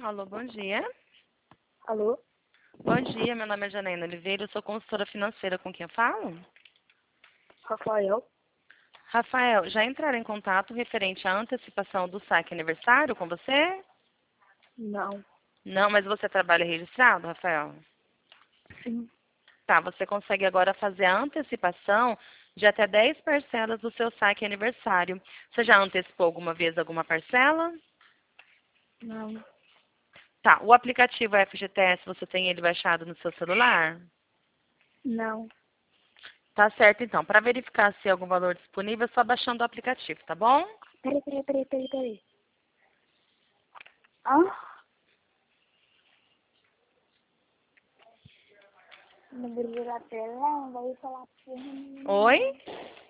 Alô, bom dia. Alô? Bom dia, meu nome é Janaína Oliveira, eu sou consultora financeira, com quem eu falo? Rafael? Rafael, já entraram em contato referente à antecipação do saque aniversário com você? Não. Não, mas você trabalha registrado, Rafael? Sim. Tá, você consegue agora fazer a antecipação de até 10 parcelas do seu saque aniversário. Você já antecipou alguma vez alguma parcela? Não. Tá, o aplicativo FGTS, você tem ele baixado no seu celular? Não. Tá certo, então. Para verificar se há algum valor disponível, é só baixando o aplicativo, tá bom? Peraí. Ah? Não brilha a tela, não vai falar porra nenhuma. Oi?